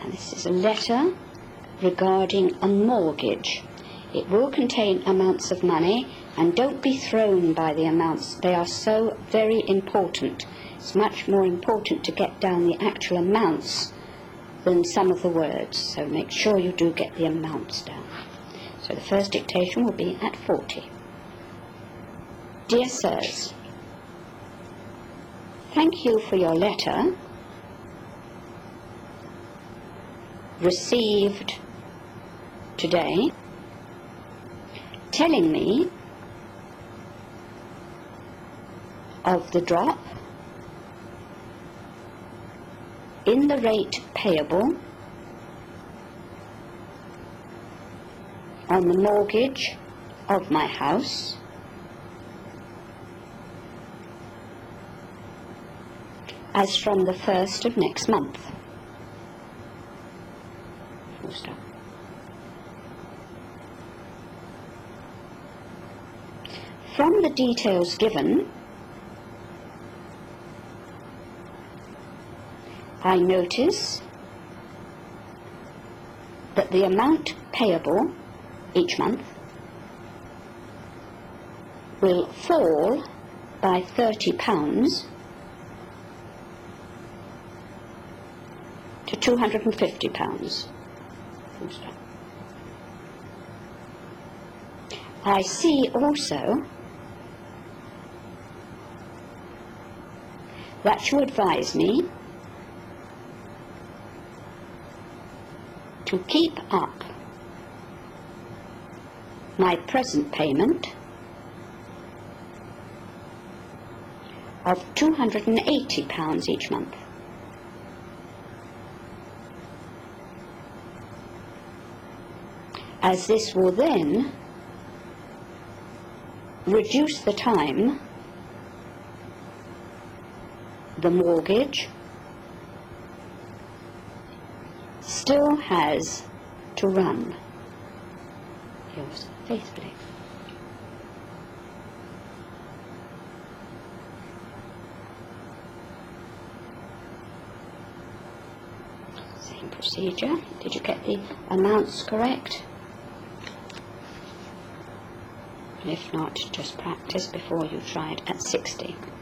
And this is a letter regarding a mortgage. It will contain amounts of money, and don't be thrown by the amounts. They are so very important. It's much more important to get down the actual amounts than some of the words, so make sure you do get the amounts down. So the first dictation will be at 40. Dear Sirs, thank you for your letter received today telling me of the drop in the rate payable on the mortgage of my house as from the 1st of next month. Full stop. From the details given, I notice that the amount payable each month will fall by £30 to £250. I see also that you advise me to keep up my present payment of £280 each month. As this will then reduce the time the mortgage still has to run. Yours faithfully. Same procedure. Did you get the amounts correct? If not, just practice before you try it at 60.